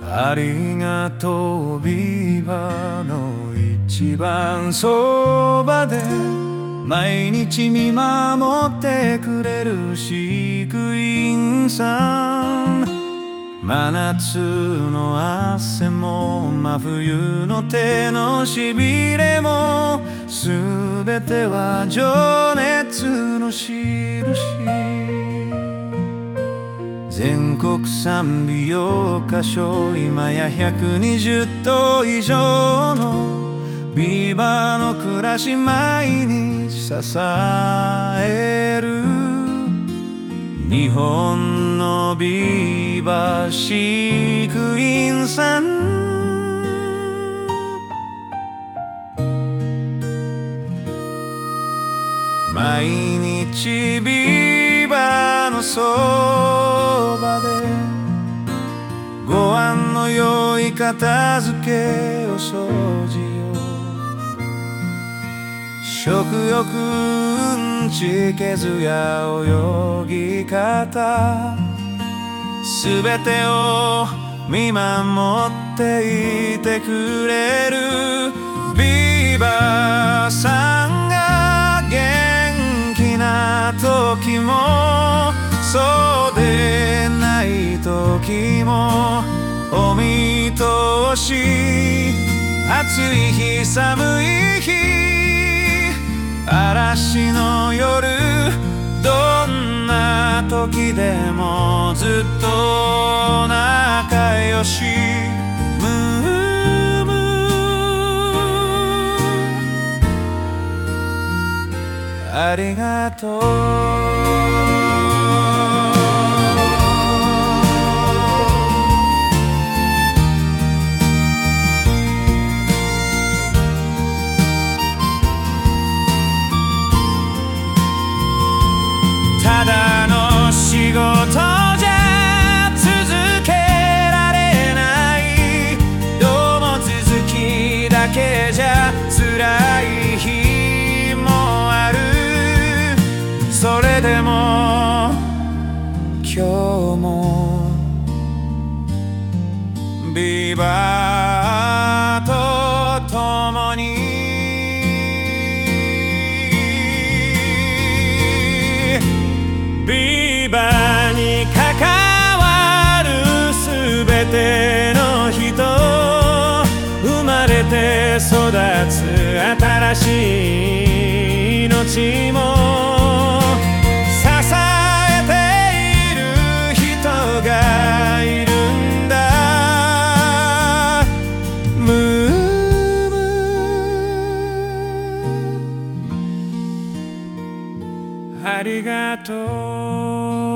ありがとうビバの一番そばで毎日見守ってくれる飼育員さん。真夏の汗も真冬の手のしびれもすべては情熱の印。全国産美容箇所今や120頭以上のビバの暮らし毎日支える日本のビバ飼育員さん。毎日ビバのそばでご飯の用意片付けお掃除を食欲うんち毛づや泳ぎ方すべてを見守っていてくれるビバさんが元気な時もそうでない時もお見通し。暑い日寒い日嵐の夜どんな時でもずっと仲良し。ムームーありがとう。ただの仕事じゃ続けられないどうも続きだけじゃ辛い日もある。それでも今日もビバと共にビバに関わるすべての人生まれて育つ新しい命も支えている人がいるんだ。ムームーありがとう。